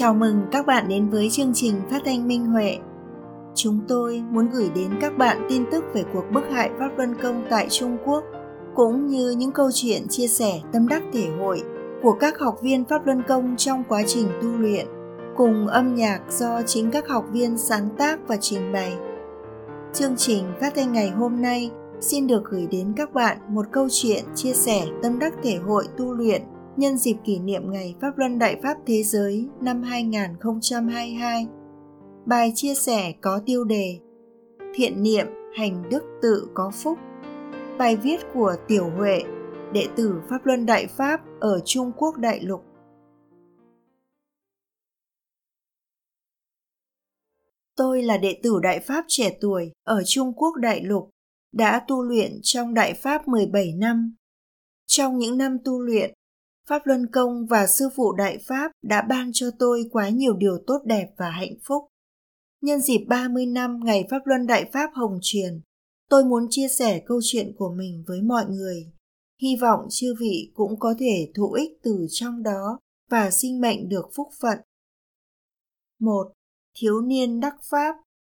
Chào mừng các bạn đến với chương trình phát thanh Minh Huệ. Chúng tôi muốn gửi đến các bạn tin tức về cuộc bức hại Pháp Luân Công tại Trung Quốc, cũng như những câu chuyện chia sẻ tâm đắc thể hội của các học viên Pháp Luân Công trong quá trình tu luyện, cùng âm nhạc do chính các học viên sáng tác và trình bày. Chương trình phát thanh ngày hôm nay xin được gửi đến các bạn một câu chuyện chia sẻ tâm đắc thể hội tu luyện nhân dịp kỷ niệm Ngày Pháp Luân Đại Pháp Thế Giới năm 2022. Bài chia sẻ có tiêu đề Thiện niệm hành đức tự có phúc. Bài viết của Tiểu Huệ, đệ tử Pháp Luân Đại Pháp ở Trung Quốc Đại Lục. Tôi là đệ tử Đại Pháp trẻ tuổi ở Trung Quốc Đại Lục, đã tu luyện trong Đại Pháp 17 năm. Trong những năm tu luyện, Pháp Luân Công và Sư phụ Đại Pháp đã ban cho tôi quá nhiều điều tốt đẹp và hạnh phúc. Nhân dịp 30 năm Ngày Pháp Luân Đại Pháp Hồng Truyền, tôi muốn chia sẻ câu chuyện của mình với mọi người. Hy vọng chư vị cũng có thể thụ ích từ trong đó và sinh mệnh được phúc phận. 1. Thiếu niên đắc Pháp.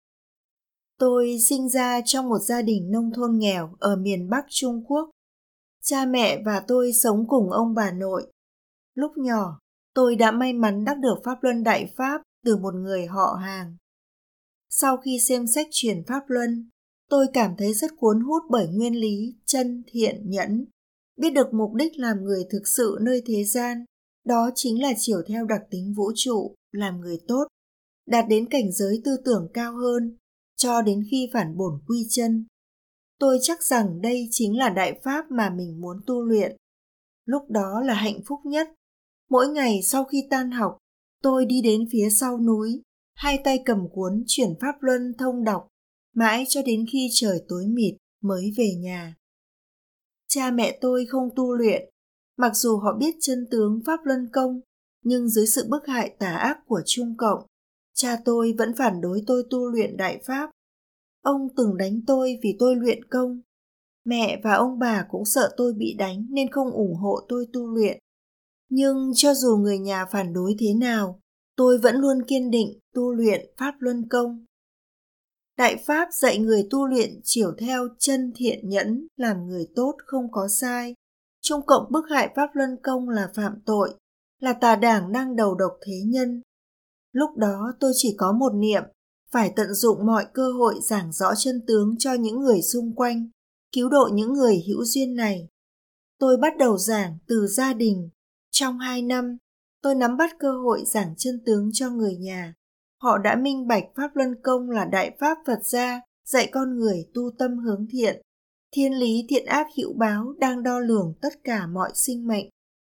Tôi sinh ra trong một gia đình nông thôn nghèo ở miền Bắc Trung Quốc. Cha mẹ và tôi sống cùng ông bà nội. Lúc nhỏ, tôi đã may mắn đắc được Pháp Luân Đại Pháp từ một người họ hàng. Sau khi xem sách truyền Pháp Luân, tôi cảm thấy rất cuốn hút bởi nguyên lý chân thiện nhẫn. Biết được mục đích làm người thực sự nơi thế gian, đó chính là chiều theo đặc tính vũ trụ, làm người tốt, đạt đến cảnh giới tư tưởng cao hơn, cho đến khi phản bổn quy chân. Tôi chắc rằng đây chính là đại pháp mà mình muốn tu luyện. Lúc đó là hạnh phúc nhất. Mỗi ngày sau khi tan học, tôi đi đến phía sau núi, hai tay cầm cuốn chuyển Pháp Luân thông đọc, mãi cho đến khi trời tối mịt mới về nhà. Cha mẹ tôi không tu luyện, mặc dù họ biết chân tướng Pháp Luân Công, nhưng dưới sự bức hại tà ác của Trung Cộng, cha tôi vẫn phản đối tôi tu luyện đại pháp. Ông từng đánh tôi vì tôi luyện công. Mẹ và ông bà cũng sợ tôi bị đánh nên không ủng hộ tôi tu luyện. Nhưng cho dù người nhà phản đối thế nào, tôi vẫn luôn kiên định tu luyện Pháp Luân Công. Đại Pháp dạy người tu luyện chiều theo chân thiện nhẫn, làm người tốt không có sai. Trung Cộng bức hại Pháp Luân Công là phạm tội, là tà đảng đang đầu độc thế nhân. Lúc đó tôi chỉ có một niệm, phải tận dụng mọi cơ hội giảng rõ chân tướng cho những người xung quanh, cứu độ những người hữu duyên này. Tôi bắt đầu giảng từ gia đình. Trong 2 năm, tôi nắm bắt cơ hội giảng chân tướng cho người nhà. Họ đã minh bạch Pháp Luân Công là đại pháp Phật gia, dạy con người tu tâm hướng thiện. Thiên lý thiện ác hữu báo đang đo lường tất cả mọi sinh mệnh.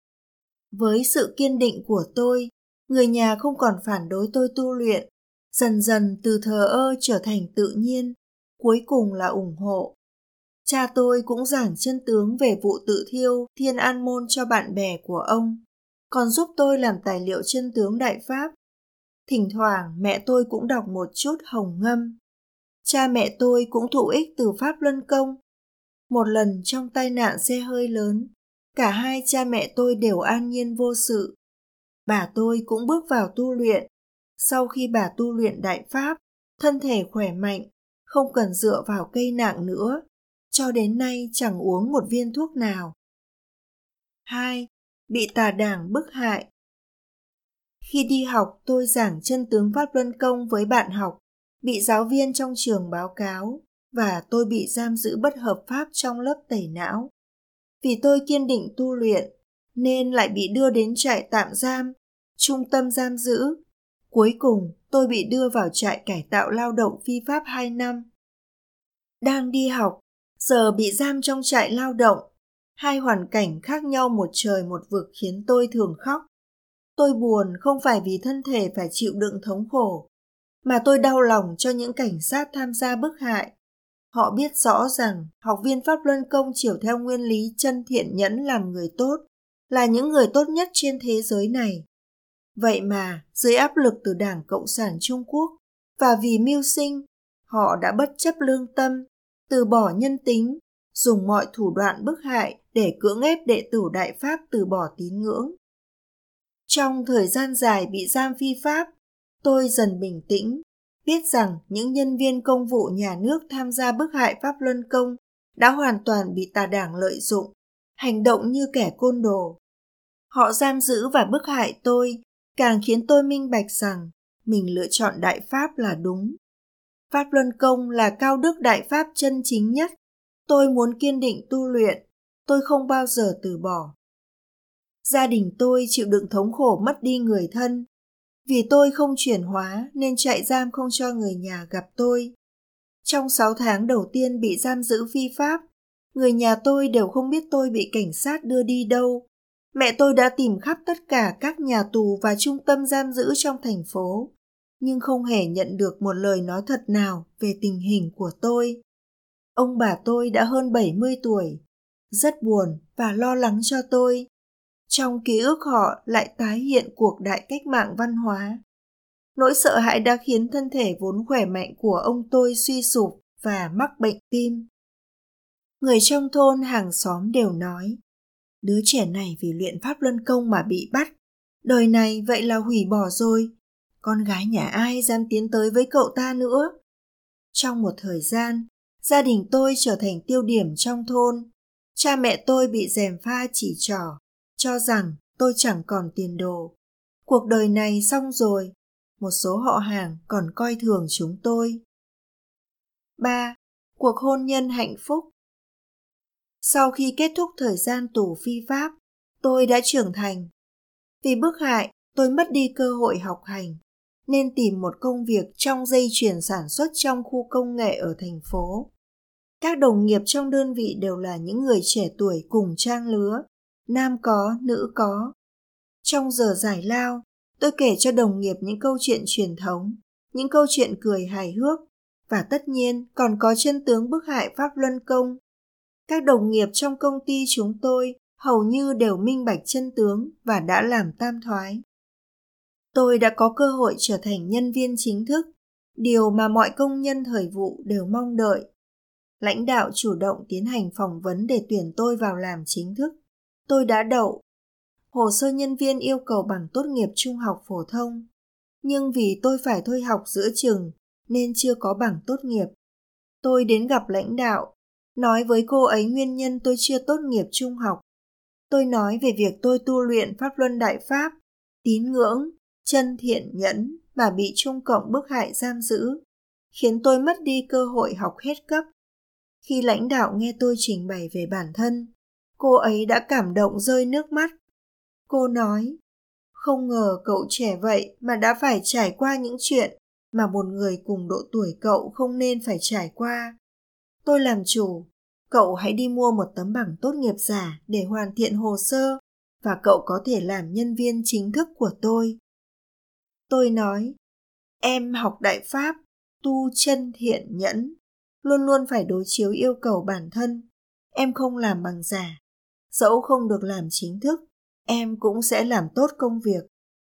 Với sự kiên định của tôi, người nhà không còn phản đối tôi tu luyện. Dần dần từ thờ ơ trở thành tự nhiên, cuối cùng là ủng hộ. Cha tôi cũng giảng chân tướng về vụ tự thiêu Thiên An Môn cho bạn bè của ông, còn giúp tôi làm tài liệu chân tướng đại pháp. Thỉnh thoảng mẹ tôi cũng đọc một chút Hồng Ngâm. Cha mẹ tôi cũng thụ ích từ Pháp Luân Công. Một lần trong tai nạn xe hơi lớn, cả hai cha mẹ tôi đều an nhiên vô sự. Bà tôi cũng bước vào tu luyện. Sau khi bà tu luyện đại pháp, thân thể khỏe mạnh, không cần dựa vào cây nặng nữa. Cho đến nay chẳng uống một viên thuốc nào. 2. Bị tà đảng bức hại. Khi đi học, tôi giảng chân tướng Pháp Luân Công với bạn học, bị giáo viên trong trường báo cáo, và tôi bị giam giữ bất hợp pháp trong lớp tẩy não. Vì tôi kiên định tu luyện, nên lại bị đưa đến trại tạm giam, trung tâm giam giữ. Cuối cùng, tôi bị đưa vào trại cải tạo lao động phi pháp 2 năm. Đang đi học, giờ bị giam trong trại lao động. Hai hoàn cảnh khác nhau một trời một vực khiến tôi thường khóc. Tôi buồn không phải vì thân thể phải chịu đựng thống khổ, mà tôi đau lòng cho những cảnh sát tham gia bức hại. Họ biết rõ rằng học viên Pháp Luân Công chiều theo nguyên lý chân thiện nhẫn làm người tốt, là những người tốt nhất trên thế giới này. Vậy mà, dưới áp lực từ Đảng Cộng sản Trung Quốc, và vì mưu sinh, họ đã bất chấp lương tâm, từ bỏ nhân tính, dùng mọi thủ đoạn bức hại để cưỡng ép đệ tử đại pháp từ bỏ tín ngưỡng. Trong thời gian dài bị giam phi pháp, tôi dần bình tĩnh, biết rằng những nhân viên công vụ nhà nước tham gia bức hại Pháp Luân Công đã hoàn toàn bị tà đảng lợi dụng, hành động như kẻ côn đồ. Họ giam giữ và bức hại tôi, càng khiến tôi minh bạch rằng mình lựa chọn Đại Pháp là đúng. Pháp Luân Công là cao đức Đại Pháp chân chính nhất. Tôi muốn kiên định tu luyện, tôi không bao giờ từ bỏ. Gia đình tôi chịu đựng thống khổ mất đi người thân. Vì tôi không chuyển hóa nên trại giam không cho người nhà gặp tôi. Trong 6 tháng đầu tiên bị giam giữ phi pháp, người nhà tôi đều không biết tôi bị cảnh sát đưa đi đâu. Mẹ tôi đã tìm khắp tất cả các nhà tù và trung tâm giam giữ trong thành phố, nhưng không hề nhận được một lời nói thật nào về tình hình của tôi. Ông bà tôi đã hơn 70 tuổi, rất buồn và lo lắng cho tôi. Trong ký ức họ lại tái hiện cuộc đại cách mạng văn hóa. Nỗi sợ hãi đã khiến thân thể vốn khỏe mạnh của ông tôi suy sụp và mắc bệnh tim. Người trong thôn hàng xóm đều nói, đứa trẻ này vì luyện Pháp Luân Công mà bị bắt, đời này vậy là hủy bỏ rồi, con gái nhà ai dám tiến tới với cậu ta nữa. Trong một thời gian, gia đình tôi trở thành tiêu điểm trong thôn. Cha mẹ tôi bị gièm pha chỉ trỏ, cho rằng tôi chẳng còn tiền đồ. Cuộc đời này xong rồi, một số họ hàng còn coi thường chúng tôi. 3. Cuộc hôn nhân hạnh phúc. Sau khi kết thúc thời gian tù phi pháp, tôi đã trưởng thành. Vì bức hại, tôi mất đi cơ hội học hành, nên tìm một công việc trong dây chuyền sản xuất trong khu công nghệ ở thành phố. Các đồng nghiệp trong đơn vị đều là những người trẻ tuổi cùng trang lứa, nam có, nữ có. Trong giờ giải lao, tôi kể cho đồng nghiệp những câu chuyện truyền thống, những câu chuyện cười hài hước, và tất nhiên còn có chân tướng bức hại Pháp Luân Công. Các đồng nghiệp trong công ty chúng tôi hầu như đều minh bạch chân tướng và đã làm tam thoái. Tôi đã có cơ hội trở thành nhân viên chính thức, điều mà mọi công nhân thời vụ đều mong đợi. Lãnh đạo chủ động tiến hành phỏng vấn để tuyển tôi vào làm chính thức. Tôi đã đậu. Hồ sơ nhân viên yêu cầu bằng tốt nghiệp trung học phổ thông. Nhưng vì tôi phải thôi học giữa chừng nên chưa có bằng tốt nghiệp. Tôi đến gặp lãnh đạo, nói với cô ấy nguyên nhân tôi chưa tốt nghiệp trung học. Tôi nói về việc tôi tu luyện Pháp Luân Đại Pháp, tín ngưỡng, chân thiện nhẫn mà bị Trung Cộng bức hại giam giữ, khiến tôi mất đi cơ hội học hết cấp. Khi lãnh đạo nghe tôi trình bày về bản thân, cô ấy đã cảm động rơi nước mắt. Cô nói, không ngờ cậu trẻ vậy mà đã phải trải qua những chuyện mà một người cùng độ tuổi cậu không nên phải trải qua. Tôi làm chủ, cậu hãy đi mua một tấm bằng tốt nghiệp giả để hoàn thiện hồ sơ và cậu có thể làm nhân viên chính thức của tôi. Tôi nói, em học Đại Pháp, tu chân thiện nhẫn, luôn luôn phải đối chiếu yêu cầu bản thân. Em không làm bằng giả. Dẫu không được làm chính thức, em cũng sẽ làm tốt công việc.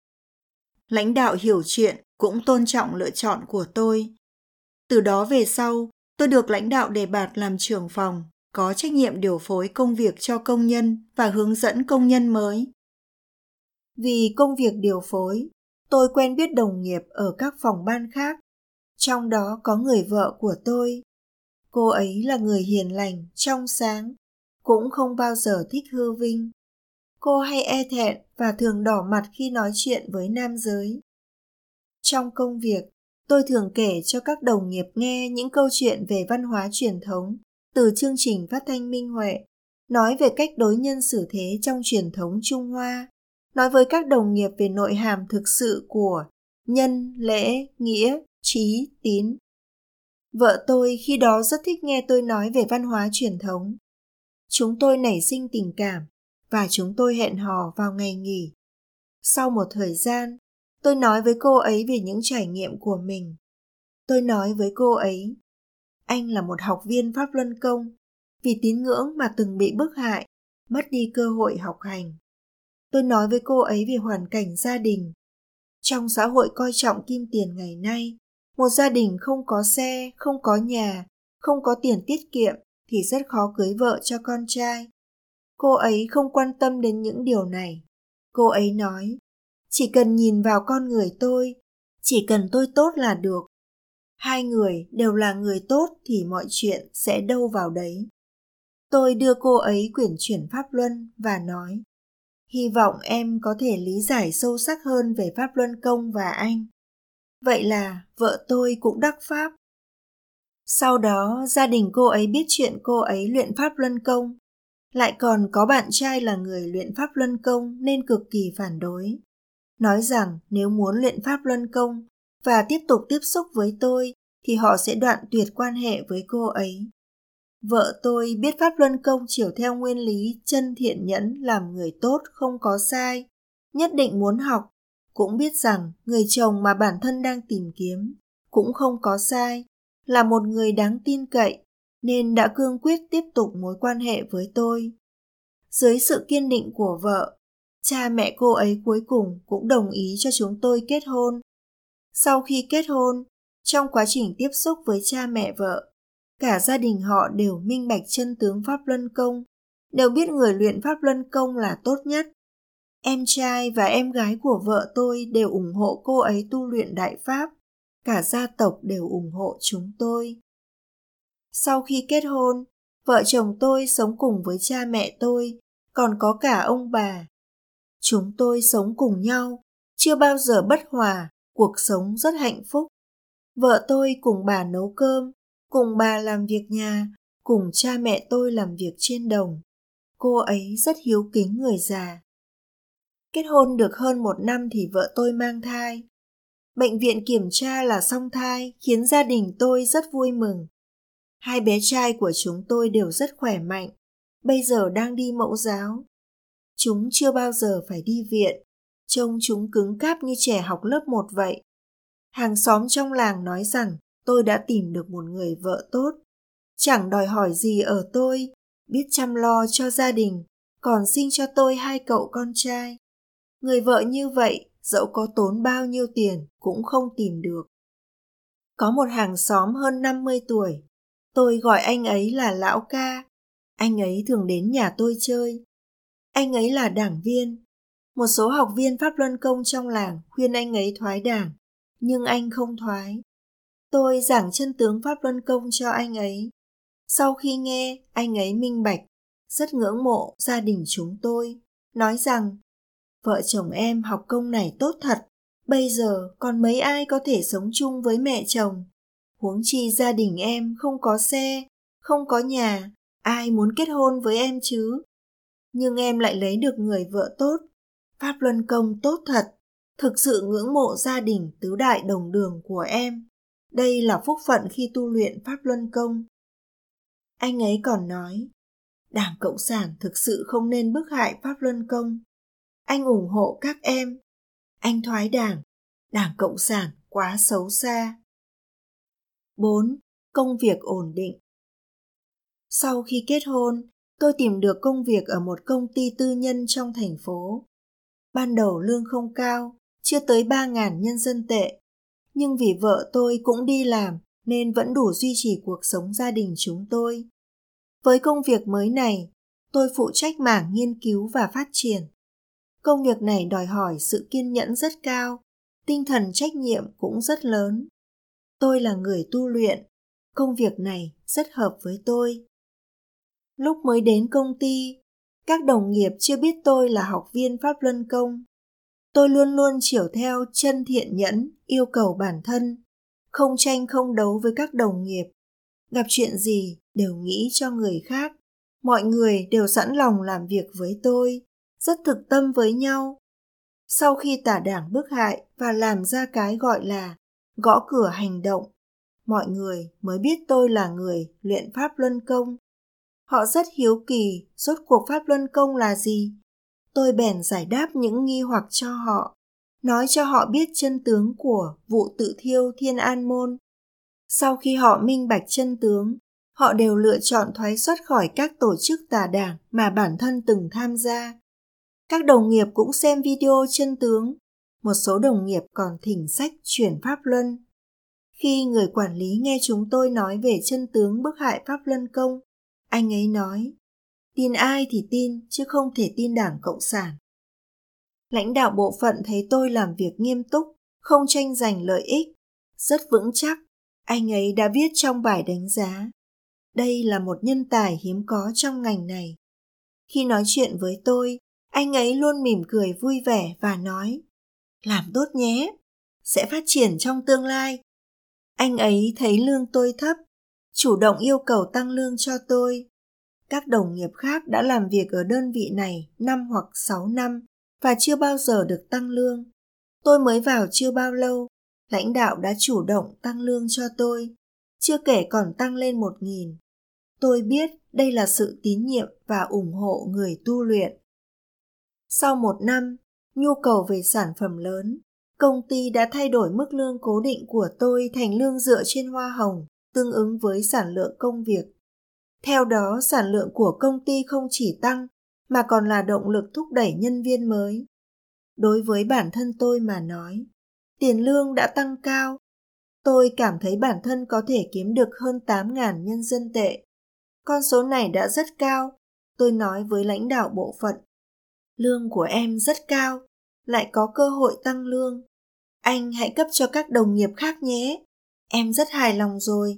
Lãnh đạo hiểu chuyện, cũng tôn trọng lựa chọn của tôi. Từ đó về sau, tôi được lãnh đạo đề bạt làm trưởng phòng, có trách nhiệm điều phối công việc cho công nhân và hướng dẫn công nhân mới. Vì công việc điều phối, tôi quen biết đồng nghiệp ở các phòng ban khác, trong đó có người vợ của tôi. Cô ấy là người hiền lành, trong sáng, cũng không bao giờ thích hư vinh. Cô hay e thẹn và thường đỏ mặt khi nói chuyện với nam giới. Trong công việc, tôi thường kể cho các đồng nghiệp nghe những câu chuyện về văn hóa truyền thống từ chương trình phát thanh Minh Huệ, nói về cách đối nhân xử thế trong truyền thống Trung Hoa, nói với các đồng nghiệp về nội hàm thực sự của nhân, lễ, nghĩa, trí, tín. Vợ tôi khi đó rất thích nghe tôi nói về văn hóa truyền thống. Chúng tôi nảy sinh tình cảm và chúng tôi hẹn hò vào ngày nghỉ. Sau một thời gian, tôi nói với cô ấy về những trải nghiệm của mình. Tôi nói với cô ấy, anh là một học viên Pháp Luân Công, vì tín ngưỡng mà từng bị bức hại, mất đi cơ hội học hành. Tôi nói với cô ấy về hoàn cảnh gia đình. Trong xã hội coi trọng kim tiền ngày nay, một gia đình không có xe, không có nhà, không có tiền tiết kiệm thì rất khó cưới vợ cho con trai. Cô ấy không quan tâm đến những điều này. Cô ấy nói, Chỉ cần nhìn vào con người tôi, chỉ cần tôi tốt là được. Hai người đều là người tốt thì mọi chuyện sẽ đâu vào đấy. Tôi đưa cô ấy quyển chuyển Pháp Luân và nói, hy vọng em có thể lý giải sâu sắc hơn về Pháp Luân Công và anh. Vậy là vợ tôi cũng đắc Pháp. Sau đó gia đình cô ấy biết chuyện cô ấy luyện Pháp Luân Công. Lại còn có bạn trai là người luyện Pháp Luân Công nên cực kỳ phản đối. Nói rằng nếu muốn luyện Pháp Luân Công và tiếp tục tiếp xúc với tôi thì họ sẽ đoạn tuyệt quan hệ với cô ấy. Vợ tôi biết Pháp Luân Công chiều theo nguyên lý chân thiện nhẫn làm người tốt không có sai, nhất định muốn học, cũng biết rằng người chồng mà bản thân đang tìm kiếm cũng không có sai, là một người đáng tin cậy, nên đã cương quyết tiếp tục mối quan hệ với tôi. Dưới sự kiên định của vợ, cha mẹ cô ấy cuối cùng cũng đồng ý cho chúng tôi kết hôn. Sau khi kết hôn, trong quá trình tiếp xúc với cha mẹ vợ, cả gia đình họ đều minh bạch chân tướng Pháp Luân Công, đều biết người luyện Pháp Luân Công là tốt nhất. Em trai và em gái của vợ tôi đều ủng hộ cô ấy tu luyện Đại Pháp, cả gia tộc đều ủng hộ chúng tôi. Sau khi kết hôn, vợ chồng tôi sống cùng với cha mẹ tôi, còn có cả ông bà. Chúng tôi sống cùng nhau, chưa bao giờ bất hòa, cuộc sống rất hạnh phúc. Vợ tôi cùng bà nấu cơm, cùng bà làm việc nhà, cùng cha mẹ tôi làm việc trên đồng. Cô ấy rất hiếu kính người già. Kết hôn được hơn 1 năm thì vợ tôi mang thai. Bệnh viện kiểm tra là song thai khiến gia đình tôi rất vui mừng. 2 bé trai của chúng tôi đều rất khỏe mạnh, bây giờ đang đi mẫu giáo. Chúng chưa bao giờ phải đi viện, trông chúng cứng cáp như trẻ học lớp 1 vậy. Hàng xóm trong làng nói rằng tôi đã tìm được một người vợ tốt, chẳng đòi hỏi gì ở tôi, biết chăm lo cho gia đình, còn sinh cho tôi 2 cậu con trai. Người vợ như vậy, dẫu có tốn bao nhiêu tiền cũng không tìm được. Có một hàng xóm hơn 50 tuổi, tôi gọi anh ấy là Lão Ca. Anh ấy thường đến nhà tôi chơi. Anh ấy là đảng viên. Một số học viên Pháp Luân Công trong làng khuyên anh ấy thoái đảng, nhưng anh không thoái. Tôi giảng chân tướng Pháp Luân Công cho anh ấy. Sau khi nghe, anh ấy minh bạch, rất ngưỡng mộ gia đình chúng tôi, nói rằng vợ chồng em học công này tốt thật, bây giờ còn mấy ai có thể sống chung với mẹ chồng. Huống chi gia đình em không có xe, không có nhà, ai muốn kết hôn với em chứ? Nhưng em lại lấy được người vợ tốt, Pháp Luân Công tốt thật, thực sự ngưỡng mộ gia đình tứ đại đồng đường của em. Đây là phúc phận khi tu luyện Pháp Luân Công. Anh ấy còn nói, Đảng Cộng sản thực sự không nên bức hại Pháp Luân Công. Anh ủng hộ các em. Anh thoái đảng, Đảng Cộng sản quá xấu xa. 4. Công việc ổn định. Sau khi kết hôn, tôi tìm được công việc ở một công ty tư nhân trong thành phố. Ban đầu lương không cao, chưa tới 3.000 nhân dân tệ. Nhưng vì vợ tôi cũng đi làm nên vẫn đủ duy trì cuộc sống gia đình chúng tôi. Với công việc mới này, tôi phụ trách mảng nghiên cứu và phát triển. Công việc này đòi hỏi sự kiên nhẫn rất cao, tinh thần trách nhiệm cũng rất lớn. Tôi là người tu luyện, công việc này rất hợp với tôi. Lúc mới đến công ty, các đồng nghiệp chưa biết tôi là học viên Pháp Luân Công. Tôi luôn luôn chiều theo chân thiện nhẫn, yêu cầu bản thân, không tranh không đấu với các đồng nghiệp. Gặp chuyện gì đều nghĩ cho người khác. Mọi người đều sẵn lòng làm việc với tôi, rất thực tâm với nhau. Sau khi tả đảng bức hại và làm ra cái gọi là gõ cửa hành động, mọi người mới biết tôi là người luyện Pháp Luân Công. Họ rất hiếu kỳ rốt cuộc Pháp Luân Công là gì. Tôi bèn giải đáp những nghi hoặc cho họ, nói cho họ biết chân tướng của vụ tự thiêu Thiên An Môn. Sau khi họ minh bạch chân tướng, họ đều lựa chọn thoái xuất khỏi các tổ chức tà đảng mà bản thân từng tham gia. Các đồng nghiệp cũng xem video chân tướng, một số đồng nghiệp còn thỉnh sách chuyển Pháp Luân. Khi người quản lý nghe chúng tôi nói về chân tướng bức hại Pháp Luân Công, anh ấy nói, tin ai thì tin chứ không thể tin Đảng Cộng sản. Lãnh đạo bộ phận thấy tôi làm việc nghiêm túc, không tranh giành lợi ích, rất vững chắc. Anh ấy đã viết trong bài đánh giá, đây là một nhân tài hiếm có trong ngành này. Khi nói chuyện với tôi, anh ấy luôn mỉm cười vui vẻ và nói, làm tốt nhé, sẽ phát triển trong tương lai. Anh ấy thấy lương tôi thấp, chủ động yêu cầu tăng lương cho tôi. Các đồng nghiệp khác đã làm việc ở đơn vị này 5 hoặc 6 năm và chưa bao giờ được tăng lương. Tôi mới vào chưa bao lâu, lãnh đạo đã chủ động tăng lương cho tôi, chưa kể còn tăng lên 1.000. Tôi biết đây là sự tín nhiệm và ủng hộ người tu luyện. Sau 1 năm, nhu cầu về sản phẩm lớn, công ty đã thay đổi mức lương cố định của tôi thành lương dựa trên hoa hồng, tương ứng với sản lượng công việc. Theo đó, sản lượng của công ty không chỉ tăng, mà còn là động lực thúc đẩy nhân viên mới. Đối với bản thân tôi mà nói, tiền lương đã tăng cao. Tôi cảm thấy bản thân có thể kiếm được hơn 8.000 nhân dân tệ. Con số này đã rất cao. Tôi nói với lãnh đạo bộ phận, lương của em rất cao, lại có cơ hội tăng lương. Anh hãy cấp cho các đồng nghiệp khác nhé. Em rất hài lòng rồi.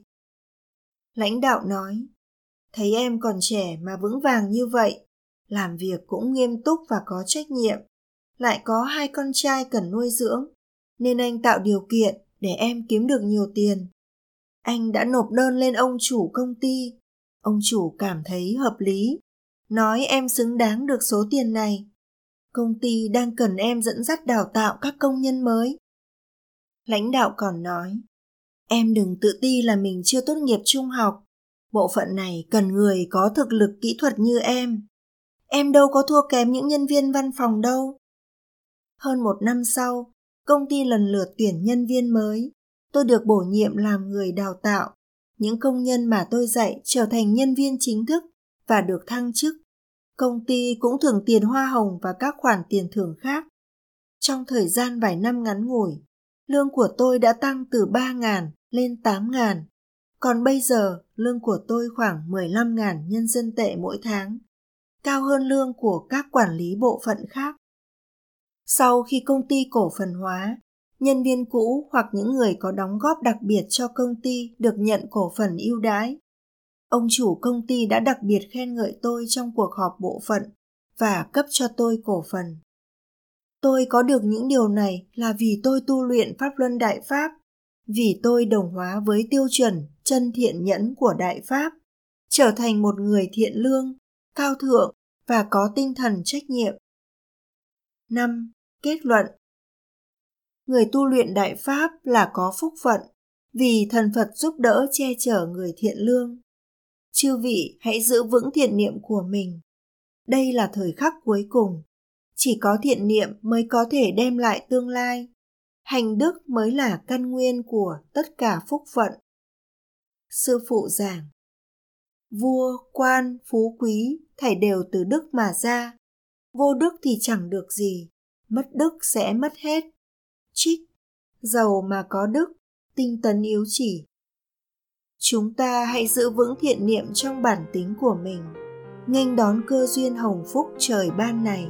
Lãnh đạo nói, thấy em còn trẻ mà vững vàng như vậy, làm việc cũng nghiêm túc và có trách nhiệm, lại có 2 con trai cần nuôi dưỡng, nên anh tạo điều kiện để em kiếm được nhiều tiền. Anh đã nộp đơn lên ông chủ công ty. Ông chủ cảm thấy hợp lý, nói em xứng đáng được số tiền này. Công ty đang cần em dẫn dắt đào tạo các công nhân mới. Lãnh đạo còn nói, em đừng tự ti là mình chưa tốt nghiệp trung học. Bộ phận này cần người có thực lực kỹ thuật như em. Em đâu có thua kém những nhân viên văn phòng đâu. Hơn 1 năm sau, công ty lần lượt tuyển nhân viên mới. Tôi được bổ nhiệm làm người đào tạo. Những công nhân mà tôi dạy trở thành nhân viên chính thức và được thăng chức. Công ty cũng thưởng tiền hoa hồng và các khoản tiền thưởng khác. Trong thời gian vài năm ngắn ngủi, lương của tôi đã tăng từ 3.000 lên 8.000. Còn bây giờ, lương của tôi khoảng 15.000 nhân dân tệ mỗi tháng, cao hơn lương của các quản lý bộ phận khác. Sau khi công ty cổ phần hóa, nhân viên cũ hoặc những người có đóng góp đặc biệt cho công ty được nhận cổ phần ưu đãi. Ông chủ công ty đã đặc biệt khen ngợi tôi trong cuộc họp bộ phận và cấp cho tôi cổ phần. Tôi có được những điều này là vì tôi tu luyện Pháp Luân Đại Pháp, vì tôi đồng hóa với tiêu chuẩn chân thiện nhẫn của Đại Pháp, trở thành một người thiện lương, cao thượng và có tinh thần trách nhiệm. 5. Kết luận. Người tu luyện Đại Pháp là có phúc phận, vì thần Phật giúp đỡ che chở người thiện lương. Chư vị hãy giữ vững thiện niệm của mình. Đây là thời khắc cuối cùng. Chỉ có thiện niệm mới có thể đem lại tương lai. Hành đức mới là căn nguyên của tất cả phúc phận. Sư phụ giảng, vua, quan, phú quý thảy đều từ đức mà ra. Vô đức thì chẳng được gì, mất đức sẽ mất hết. Trích, giàu mà có đức, tinh tấn yếu chỉ. Chúng ta hãy giữ vững thiện niệm trong bản tính của mình, nghênh đón cơ duyên hồng phúc trời ban này.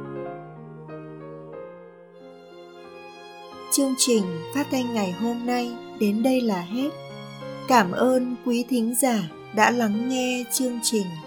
Chương trình phát thanh ngày hôm nay đến đây là hết. Cảm ơn quý thính giả đã lắng nghe chương trình.